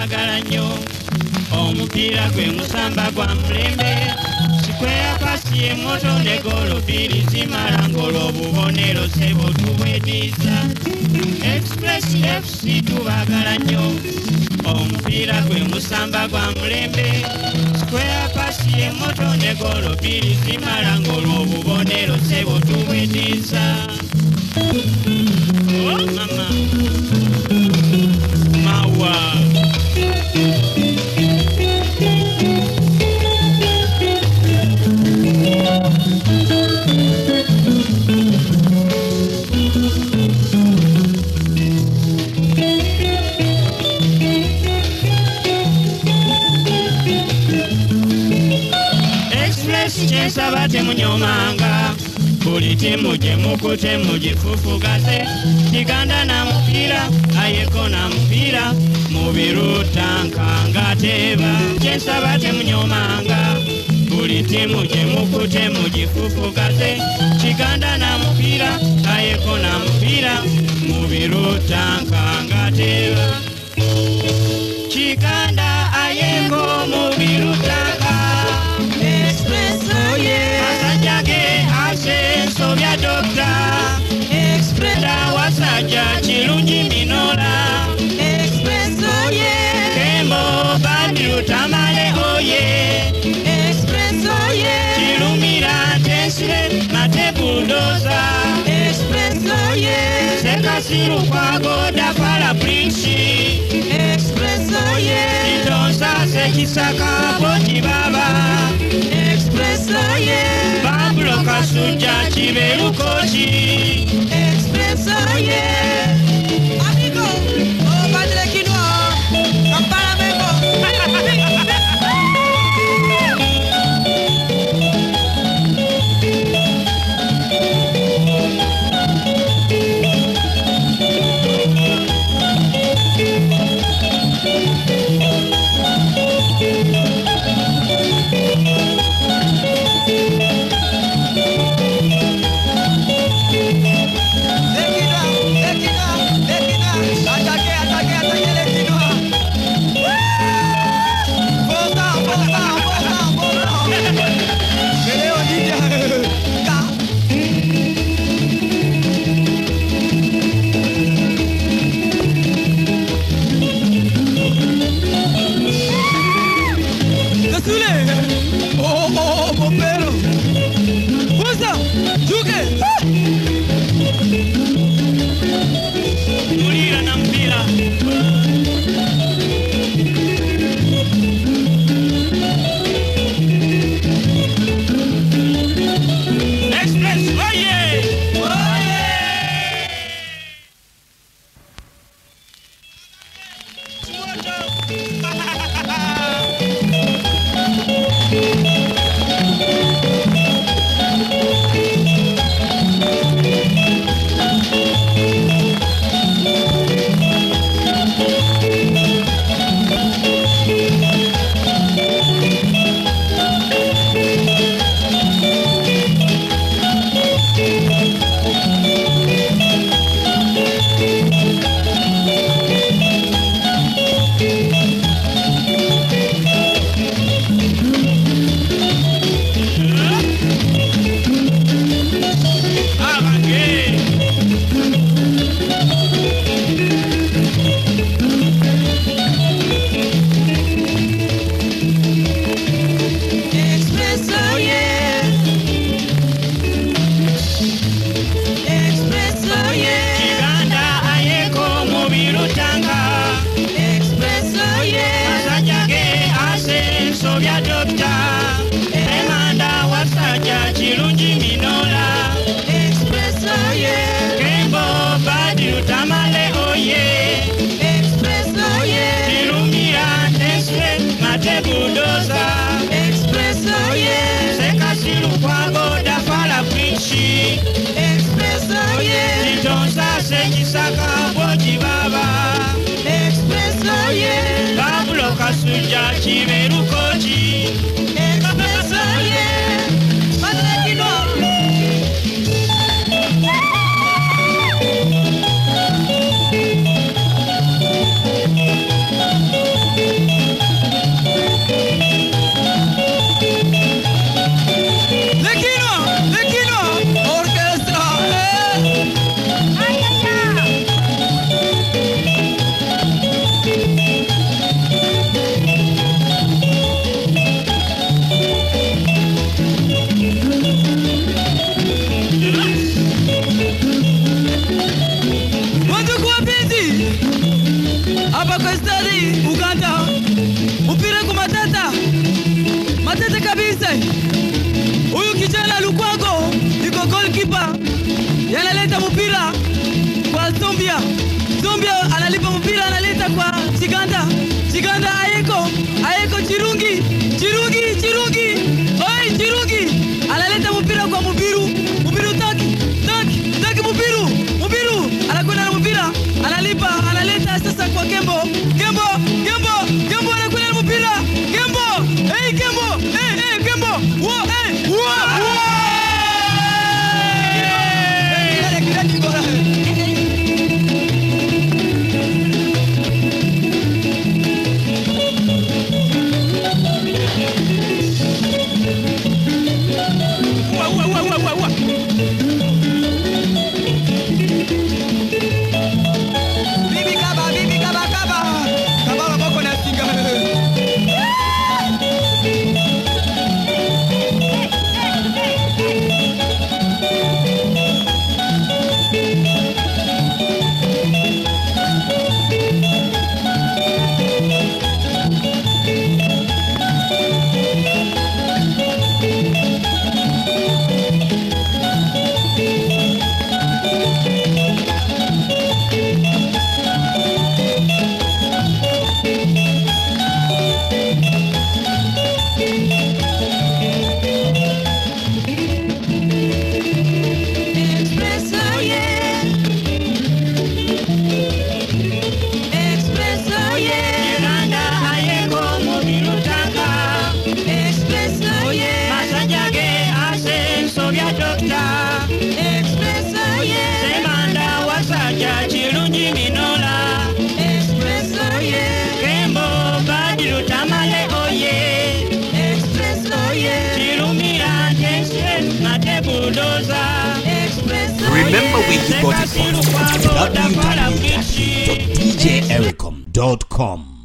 tubagala nnyo omupiira gwe musamba gwa mulembe Square pasi emoto ne golo biri zimala ng'olw'obubonero sebo tubwetiisa Express FC tubagala nnyo omupiira gwe musamba gwa mulembe Square pasi emoto ne golo biri zimala ng'olw'obubonero sebo tubwetiisa Oh mama Mawa Chensaba temunyomanga buli timu gye mukute mugifufugaze Uganda na mupiira ayeko na mupiira mubirutankanga teeba Chensaba temunyomanga buli timu gye mukute mugifufugaze Uganda na mupiira ayeko na mupiira mubirutankanga teeba Uganda ayeko mubirutankanga Sovia doctor Express wasaja chilungi minola Express oye Kembo bandiru tamale oye Express oye Chilumira tensile mate bulldoza Express oye Sekasiru kwa goda para prinsi Express oye Itonsa sekisaka poti baba Express oye Pablo Kasuja Chiberu Kochi Express oye Amigo Oh Padre Quinoa Campana Memo Kasuja Chiberu Kochi Express oye Padre Quinoa Uganda. Mpira kwa Matata. Matata kabisa. Huyu kijana Lukwago yuko goalkeeper. Yanaleta mpira kwa Zambia. Zambia analipa mpira analeta kwa Chiganda. Chiganda Ayeko Chirungi. Oi Chirungi. Analeta mpira kwa Mubiru. Mubiru taki Mubiru. Anakwenda na mpira. Analeta sasa kwa Gembo anakwenda na mpira. Gembo. Hey Gembo. Wow. Remember where you got it from. www.djericom.com